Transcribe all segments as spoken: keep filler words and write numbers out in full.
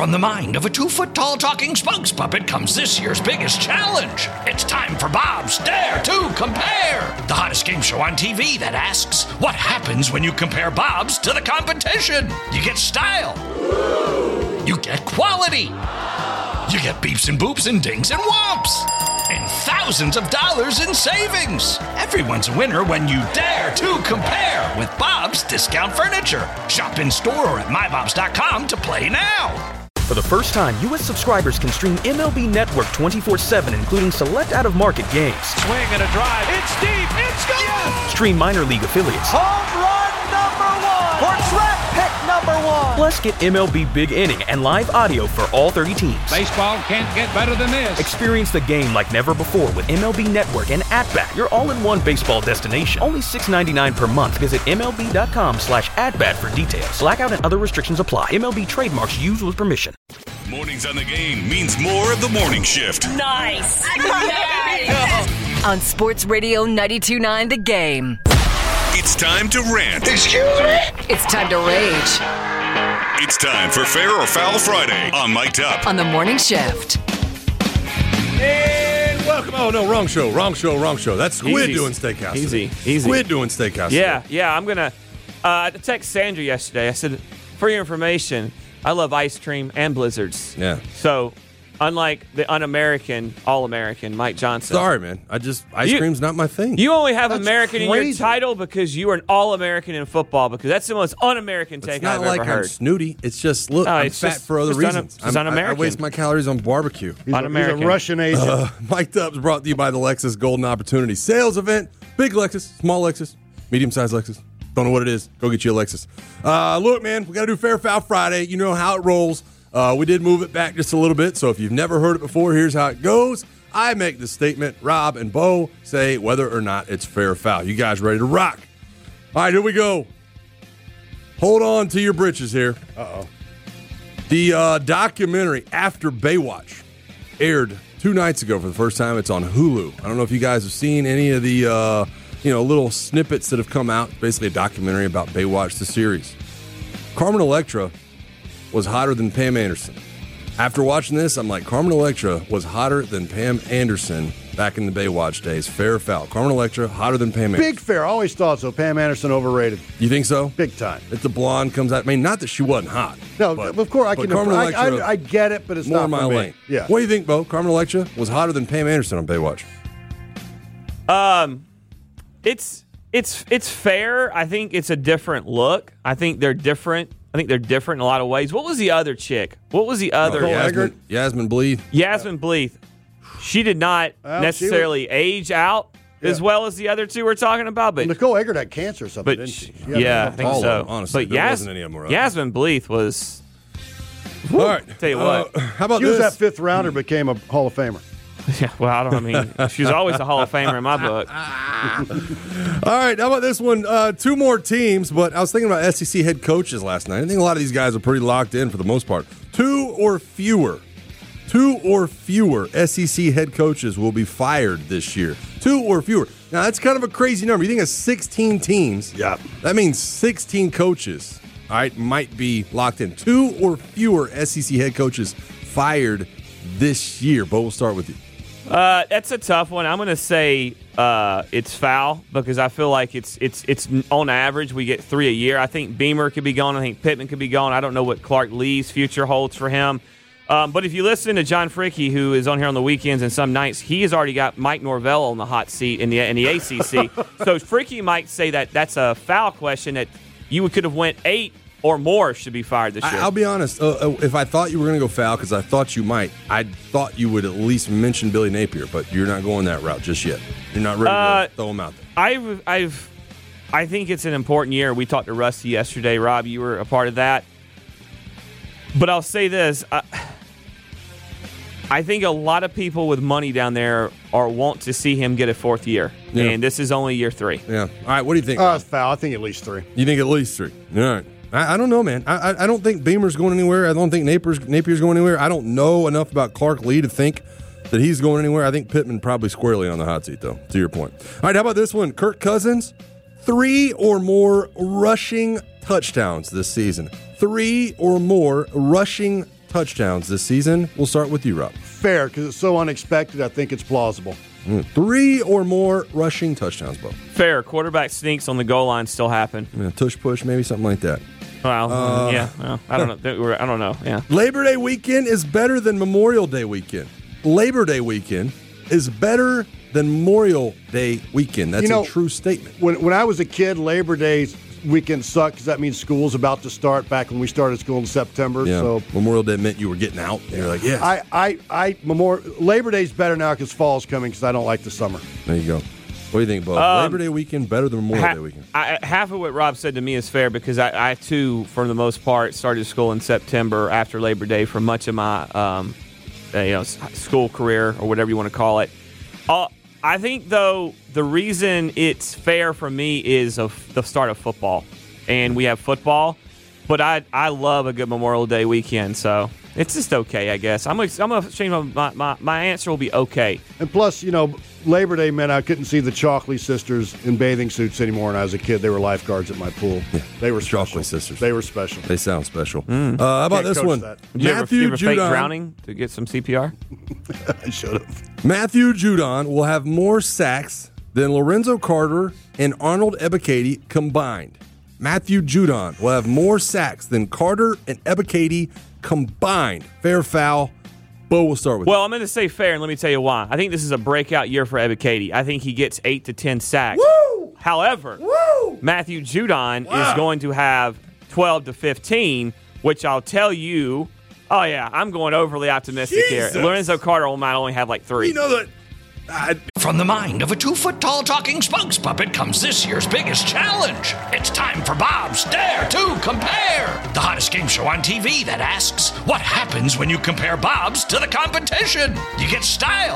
From the mind of a two-foot-tall talking spokes puppet comes this year's biggest challenge. It's time for Bob's Dare to Compare, the hottest game show on T V that asks, what happens when you compare Bob's to the competition? You get style. You get quality. You get beeps and boops and dings and whomps. And thousands of dollars in savings. Everyone's a winner when you dare to compare with Bob's Discount Furniture. Shop in store or at my bobs dot com to play now. For the first time, U S subscribers can stream M L B Network twenty-four seven, including select out-of-market games. Swing and a drive. It's deep. It's gone. Yes. Stream minor league affiliates. Home run number one. Or track pick number one. Plus, get M L B Big Inning and live audio for all thirty teams. Baseball can't get better than this. Experience the game like never before with M L B Network and At-Bat, your all-in-one baseball destination. Only six dollars and ninety-nine cents per month. Visit M L B dot com slash at-bat for details. Blackout and other restrictions apply. M L B trademarks used with permission. Mornings on the Game means more of the morning shift. Nice. nice. On Sports Radio ninety-two point nine The Game. It's time to rant. Excuse me? It's time to rage. It's time for Fair or Foul Friday on Mic'd Up. On the morning shift. And welcome. Oh, no, wrong show, wrong show, wrong show. That's Squid Easy. doing Steakhouse. Easy, today. easy. Squid doing Steakhouse. Yeah, today. yeah, I'm going to uh, text Sandra yesterday. I said, for your information, I love ice cream and blizzards. Yeah. So, unlike the un-American, all-American Mike Johnson. Sorry, man. I just, ice You- cream's not my thing. You only have That's American in your crazy. title because you are an all-American in football, because that's the most un-American take It's not I've like ever I'm heard. snooty. It's just, look, No, I'm it's fat just- for other just un- reasons. just I'm- I, I un-American. waste my calories on barbecue. He's, a, he's Un-American. a Russian Asian. Uh, Mike Dub's brought to you by the Lexus Golden Opportunity Sales Event. Big Lexus, small Lexus, medium-sized Lexus. Don't know what it is. Go get you a Lexus. Uh, look, man, we got to do Fair Foul Friday. You know how it rolls. Uh, we did move it back just a little bit, so if you've never heard it before, here's how it goes. I make the statement. Rob and Bo say whether or not it's fair or foul. You guys ready to rock? All right, here we go. Hold on to your britches here. Uh-oh. The uh, documentary After Baywatch aired two nights ago for the first time. It's on Hulu. I don't know if you guys have seen any of the uh, you know little snippets that have come out. Basically a documentary about Baywatch, the series. Carmen Electra was hotter than Pam Anderson. After watching this, I'm like, Carmen Electra was hotter than Pam Anderson back in the Baywatch days. Fair or foul? Carmen Electra, hotter than Pam Anderson. Big fair. I always thought so. Pam Anderson overrated. You think so? Big time. If the blonde comes out, I mean, not that she wasn't hot. No, but, of course I but can. Carmen I, Electra, I, I get it, but it's more not my for me. lane. Yeah. What do you think, Bo? Carmen Electra was hotter than Pam Anderson on Baywatch. Um, it's it's it's fair. I think it's a different look. I think they're different. I think they're different in a lot of ways. What was the other chick? What was the other? Oh, Yasmin, Yasmin Bleeth. Yasmin Bleeth. She did not Well, necessarily age out as Yeah. well as the other two we're talking about, but Nicole Eggert had cancer or something, but didn't she- she? She had yeah, a- I think all of so. them, honestly. But There Yas- wasn't any of them around. Yasmin Bleeth was. All right. Tell you what. Uh, how about She was this? that fifth rounder, became a Hall of Famer. Yeah, well, I don't. I mean, she was always a Hall of Famer in my book. All right, how about this one? Uh, two more teams, but I was thinking about S E C head coaches last night. I think a lot of these guys are pretty locked in for the most part. Two or fewer. Two or fewer S E C head coaches will be fired this year. Two or fewer. Now, that's kind of a crazy number. You think of sixteen teams. Yeah. That means sixteen coaches, all right, might be locked in. Two or fewer S E C head coaches fired this year. Bo, we'll start with you. Uh, that's a tough one. I'm going to say uh, it's foul because I feel like it's it's it's on average we get three a year. I think Beamer could be gone. I think Pittman could be gone. I don't know what Clark Lee's future holds for him. Um, but if you listen to John Fricky, who is on here on the weekends and some nights, he has already got Mike Norvell on the hot seat in the in the A C C. So Fricky might say that that's a foul question that you could have went eight or more should be fired this year. I, I'll be honest. Uh, uh, if I thought you were going to go foul, because I thought you might, I thought you would at least mention Billy Napier, but you're not going that route just yet. You're not ready Uh, to throw him out there. I've, I've, I think it's an important year. We talked to Rusty yesterday. Rob, you were a part of that. But I'll say this. I, I think a lot of people with money down there are want to see him get a fourth year. Yeah. And this is only year three. Yeah. All right. What do you think? Oh, it's foul. I think at least three. You think at least three? All right. I, I don't know, man. I, I I don't think Beamer's going anywhere. I don't think Napier's Napier's going anywhere. I don't know enough about Clark Lee to think that he's going anywhere. I think Pittman probably squarely on the hot seat, though. To your point. All right. How about this one? Kirk Cousins, three or more rushing touchdowns this season. Three or more rushing touchdowns this season? We'll start with you, Rob. Fair, because it's so unexpected. I think it's plausible. Mm, Three or more rushing touchdowns, Bo. Fair. Quarterback sneaks on the goal line still happen. Yeah, tush push, maybe something like that. Well, Uh, yeah. Well, I don't know. I don't know. Yeah. Labor Day weekend is better than Memorial Day weekend. Labor Day weekend is better than Memorial Day weekend. That's You know, a true statement. When when I was a kid, Labor Day weekend sucked because that means school's about to start back when we started school in September. Yeah, So Memorial Day meant you were getting out. And you're like, yeah. I, I, I Memorial, Labor Day's better now because fall's coming because I don't like the summer. There you go. What do you think, Bo? Um, Labor Day weekend better than Memorial Ha- Day weekend? I, half of what Rob said to me is fair because I, I, too, for the most part, started school in September after Labor Day for much of my um, uh, you know, s- school career or whatever you want to call it. Uh, I think, though, the reason it's fair for me is of the start of football. And we have football, but I I love a good Memorial Day weekend, so it's just okay, I guess. I'm I'm ashamed my, my, my answer will be okay. And plus, you know, Labor Day meant I couldn't see the Chalkley sisters in bathing suits anymore when I was a kid. They were lifeguards at my pool. They were special. Chalkley sisters. They were special. They sound special. Uh, how about Can't this coach one? that. Did you ever, Matthew you ever fake Judon. drowning to get some C P R? I should have. Matthew Judon will have more sacks than Lorenzo Carter and Arnold Ebiketie combined. Matthew Judon will have more sacks than Carter and Ebiketie combined. Fair, foul. Bo, we'll start with Well, I'm going to say fair, and let me tell you why. I think this is a breakout year for Ebiketie. I think he gets eight to ten sacks. Woo! However, Woo! Matthew Judon Wow. is going to have twelve to fifteen, which I'll tell you. Oh yeah, I'm going overly optimistic Jesus. here. Lorenzo Carter might only have like three. You know that. I, From the mind of a two-foot-tall talking spokes puppet comes this year's biggest challenge. It's time for Bob's Dare to Compare, the hottest game show on T V that asks, what happens when you compare Bob's to the competition? You get style.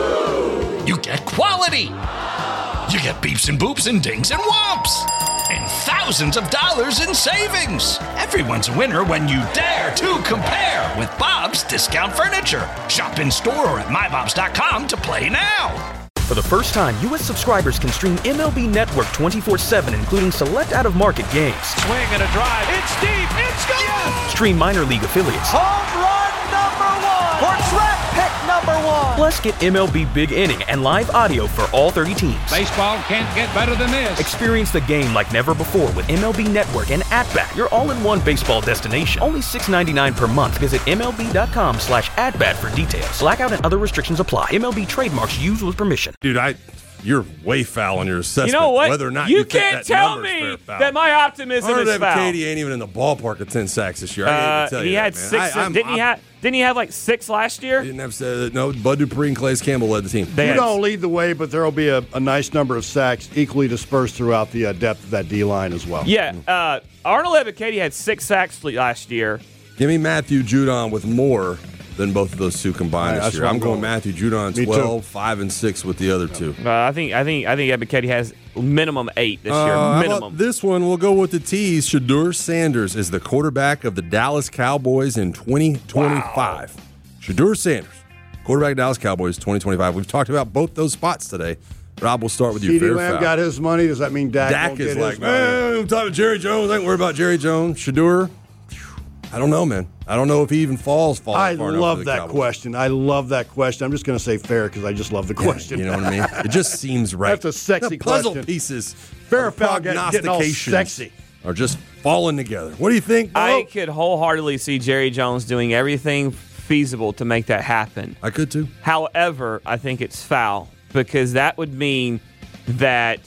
You get quality. You get beeps and boops and dings and whomps. And thousands of dollars in savings. Everyone's a winner when you dare to compare with Bob's Discount Furniture. Shop in store or at my bobs dot com to play now. For the first time, U S subscribers can stream M L B Network twenty-four seven, including select out-of-market games. Swing and a drive. It's deep. It's gone. Yes! Stream minor league affiliates. Home run number one. For track pick number one. Plus, get M L B Big Inning and live audio for all thirty teams. Baseball can't get better than this. Experience the game like never before with M L B Network and At-Bat, your all-in-one baseball destination. Only six dollars and ninety-nine cents per month. Visit M L B dot com slash at-bat for details. Blackout and other restrictions apply. M L B trademarks used with permission. dude, I, you're way foul on your assessment. You know what? Whether or not you, you think can't that tell number's me fair, foul. that my optimism Arnold is foul. Ebiketie ain't even in the ballpark of ten sacks this year. I Uh, can't tell he you had that, man. six. I, I'm- didn't he I'm- have? Didn't he have like six last year? Didn't have uh, no. Bud Dupree and Calais Campbell led the team. They You had- don't lead the way, but there will be a, a nice number of sacks equally dispersed throughout the uh, depth of that D line as well. Yeah, uh, Arnold Ebiketie had six sacks last year. Give me Matthew Judon with more than both of those two combined Yeah, this that's year. what I'm I'm going going Matthew Judon Me too. twelve, five, and six with the other two. Uh, I think I think I think Ebiketie has minimum eight this year. Uh, how Minimum. about this one? We'll go with the T's. Shadur Sanders is the quarterback of the Dallas Cowboys in twenty twenty-five. Shadur Sanders, quarterback of Dallas Cowboys twenty twenty-five. We've talked about both those spots today. Rob, we'll start with you. CeeDee Fair Lamb foul. got his money. Does that mean Dak, Dak won't is get like, his money? man, I'm talking to Jerry Jones. I ain't worried about Jerry Jones. Shadur, I don't know, man. I don't know if he even falls far I far enough love for the that Cowboys. question. I love that question. I'm just going to say fair because I just love the question. You know what I mean? It just seems right. That's a sexy the puzzle question. pieces, Fair of foul getting- getting all prognostications sexy. are just falling together. What do you think, Bo? I could wholeheartedly see Jerry Jones doing everything feasible to make that happen. I could too. However, I think it's foul because that would mean that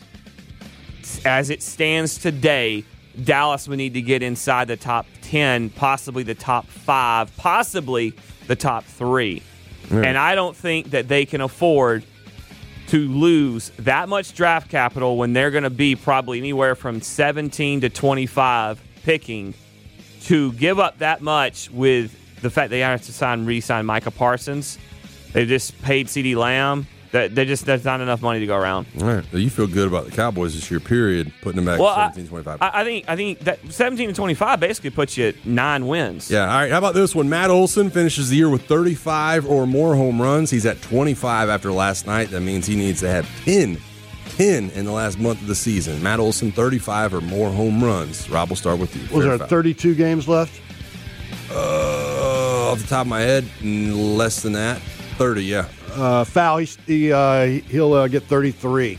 as it stands today, Dallas would need to get inside the top ten, possibly the top five, possibly the top three. Yeah. And I don't think that they can afford to lose that much draft capital when they're going to be probably anywhere from seventeen to twenty-five picking to give up that much with the fact they have to sign, re-sign Micah Parsons. They just paid CeeDee Lamb. That they just there's not enough money to go around. All right. So you feel good about the Cowboys this year, period, putting them back Well, at I, seventeen twenty-five. I, I think I think that seventeen to twenty-five basically puts you at nine wins. Yeah, all right. How about this one? Matt Olson finishes the year with thirty-five or more home runs. He's at twenty-five after last night. That means he needs to have ten, ten in the last month of the season. Matt Olson, thirty-five or more home runs. Rob, we'll start with you. Was Fair there foul. thirty-two games left? Uh, off the top of my head, less than that. thirty, yeah. Uh, foul. He, he, uh, he'll uh, get thirty-three.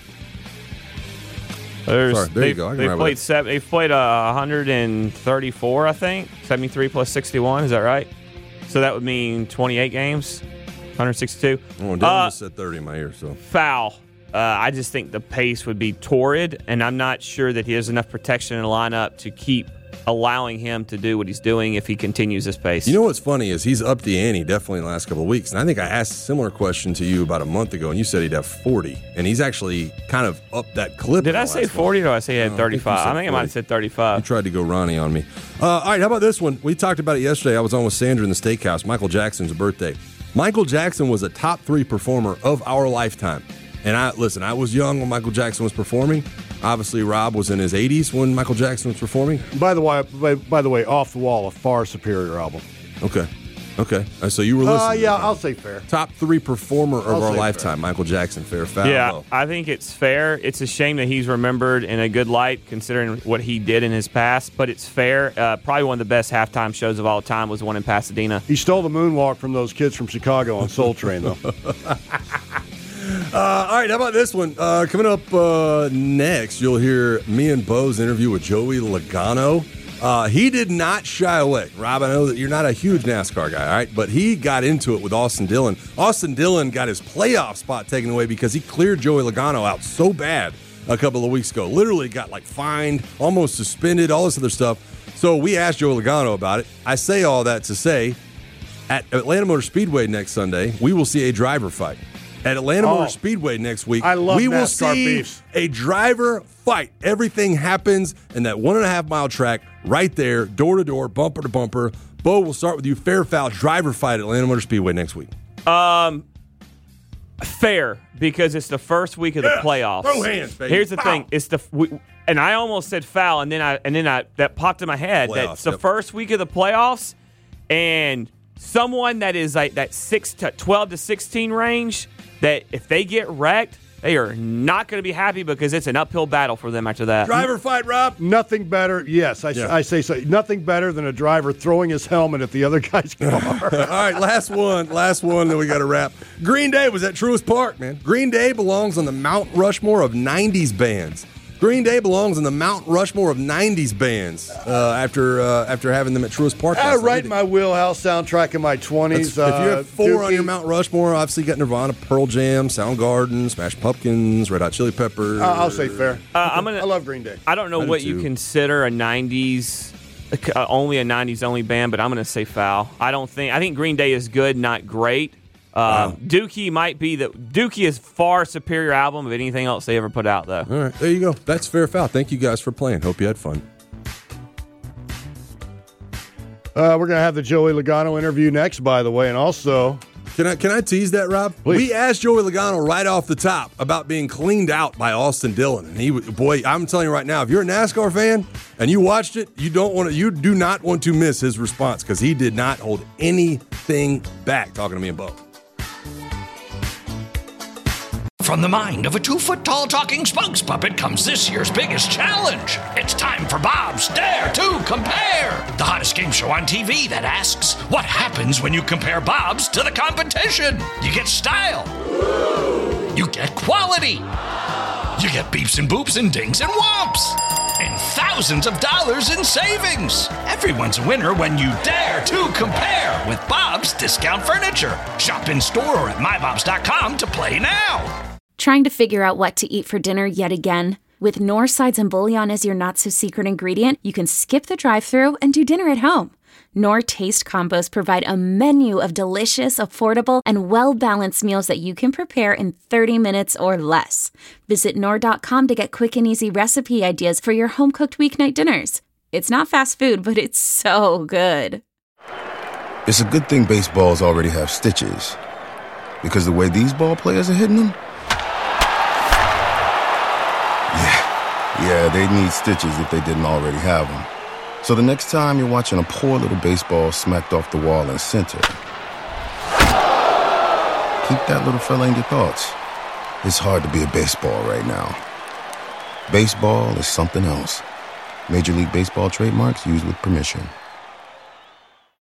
There's, Sorry, there they, you go. I can they remember played that. seven. They played uh, one hundred thirty-four, I think. seventy-three plus sixty-one. Is that right? So that would mean twenty-eight games. one hundred sixty-two. Oh, Dylan uh, just said thirty in my ear. So foul. Uh, I just think the pace would be torrid, and I'm not sure that he has enough protection in the lineup to keep allowing him to do what he's doing if he continues this pace. You know what's funny is he's up the ante definitely in the last couple of weeks. And I think I asked a similar question to you about a month ago, and you said he'd have forty. And he's actually kind of up that clip. Did I say forty or did I say he had No, thirty-five? I think you said I think I might have said thirty-five. You tried to go Ronnie on me. Uh, all right, how about this one? We talked about it yesterday. I was on with Sandra in the steakhouse. Michael Jackson's birthday. Michael Jackson was a top three performer of our lifetime. And I listen, I was young when Michael Jackson was performing. Obviously, Rob was in his eighties when Michael Jackson was performing. By the way, by, by the way, Off the Wall, a far superior album. Okay. Okay. Uh, so you were listening. Uh, yeah, I'll say fair. Top three performer of I'll our say lifetime, fair. Michael Jackson. Fair, foul. Yeah, low. I think it's fair. It's a shame that he's remembered in a good light considering what he did in his past, but it's fair. Uh, probably one of the best halftime shows of all time was the one in Pasadena. He stole the moonwalk from those kids from Chicago on Soul Train, though. Uh, all right, how about this one? Uh, coming up uh, next, you'll hear me and Bo's interview with Joey Logano. Uh, he did not shy away. Rob, I know that you're not a huge NASCAR guy, all right? But he got into it with Austin Dillon. Austin Dillon got his playoff spot taken away because he cleared Joey Logano out so bad a couple of weeks ago. Literally got, like, fined, almost suspended, all this other stuff. So we asked Joey Logano about it. I say all that to say, at Atlanta Motor Speedway next Sunday, we will see a driver fight. At Atlanta Oh. Motor Speedway next week, I love we will NASCAR see beefs. a driver fight. Everything happens in that one and a half mile track right there, door to door, bumper to bumper. Bo, we'll start with you. Fair, foul, driver fight at Atlanta Motor Speedway next week. Um, fair, because it's the first week of the Yeah, playoffs. throw hands, baby. Here's the Foul. thing: it's the we, and I almost said foul, and then I and then I that popped in my head that Playoffs, it's the yep. first week of the playoffs, and someone that is like that six to twelve to sixteen range, that if they get wrecked, they are not going to be happy because it's an uphill battle for them after that. Driver fight, Rob. Nothing better, yes, I, Yeah. I say so. Nothing better than a driver throwing his helmet at the other guy's car. All right, last one. Last one, then we got to wrap. Green Day was at Truist Park, man. Green Day belongs on the Mount Rushmore of nineties bands. Green Day belongs in the Mount Rushmore of nineties bands uh, after uh, after having them at Truist Park. I last write night. my wheelhouse soundtrack in my twenties. That's- if you uh, have four on Dookie. your Mount Rushmore, obviously you got Nirvana, Pearl Jam, Soundgarden, Smash Pumpkins, Red Hot Chili Peppers. Uh, I'll say fair. Uh, I'm gonna. I love Green Day. I don't know I do what you too. consider a nineties, uh, only a nineties only band, but I'm going to say foul. I don't think. I think Green Day is good, not great. Uh, Wow. Dookie might be the Dookie is far superior album of anything else they ever put out, though. All right, there you go. That's fair, foul. Thank you guys for playing. Hope you had fun. Uh, we're going to have the Joey Logano interview next, by the way, and also Can I can I tease that, Rob? Please. We asked Joey Logano right off the top about being cleaned out by Austin Dillon, and he, boy, I'm telling you right now, if you're a NASCAR fan and you watched it, you don't want to, you do not want to miss his response because he did not hold anything back. Talking to me and Bo. From the mind of a two-foot-tall talking spokes puppet comes this year's biggest challenge. It's time for Bob's Dare to Compare, the hottest game show on T V that asks, what happens when you compare Bob's to the competition? You get style. You get quality. You get beeps and boops and dings and whomps. And thousands of dollars in savings. Everyone's a winner when you dare to compare with Bob's Discount Furniture. Shop in store or at my bobs dot com to play now. Trying to figure out what to eat for dinner yet again? With Knorr sides and bouillon as your not-so-secret ingredient, you can skip the drive-thru and do dinner at home. Knorr Taste Combos provide a menu of delicious, affordable, and well-balanced meals that you can prepare in thirty minutes or less. Visit Knorr dot com to get quick and easy recipe ideas for your home-cooked weeknight dinners. It's not fast food, but it's so good. It's a good thing baseballs already have stitches. Because the way these ball players are hitting them, yeah, yeah, they need stitches if they didn't already have them. So the next time you're watching a poor little baseball smacked off the wall in center, keep that little fella in your thoughts. It's hard to be a baseball right now. Baseball is something else. Major League Baseball trademarks used with permission.